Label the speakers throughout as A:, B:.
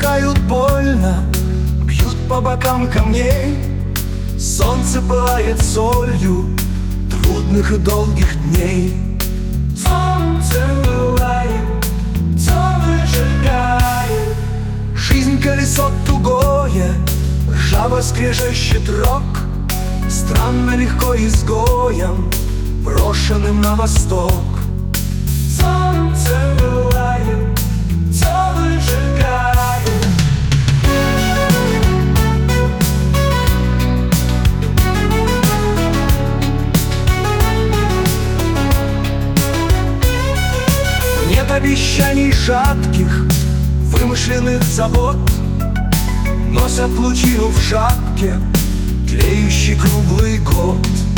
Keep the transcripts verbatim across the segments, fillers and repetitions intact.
A: толкают больно, бьют по бокам камней. Солнце пылает солью трудных и долгих дней. Солнце пылает, все выжигает. Жизнь колесо тугое, ржаво скрежещет рог. Странно легко изгоем, брошенным на восток. Солнце пылает, все выжигает. Нет обещаний шатких, вымышленных забот. Носят лучину в шапке, тлеющий круглый год.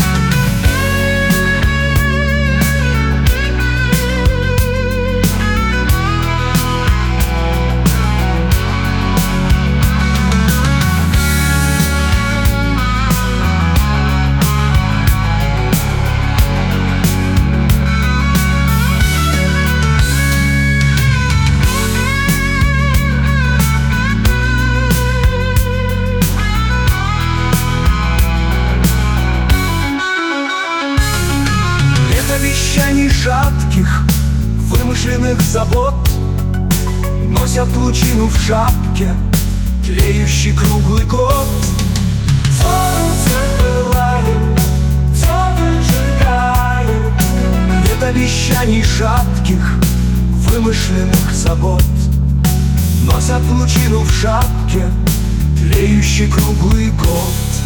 A: Обещаний шатких, вымышленных забот. Носят лучину в шапке, тлеющий круглый год. Солнце пылает, все выжигает. Нет обещаний шатких, вымышленных забот. Носят лучину в шапке, тлеющий круглый год.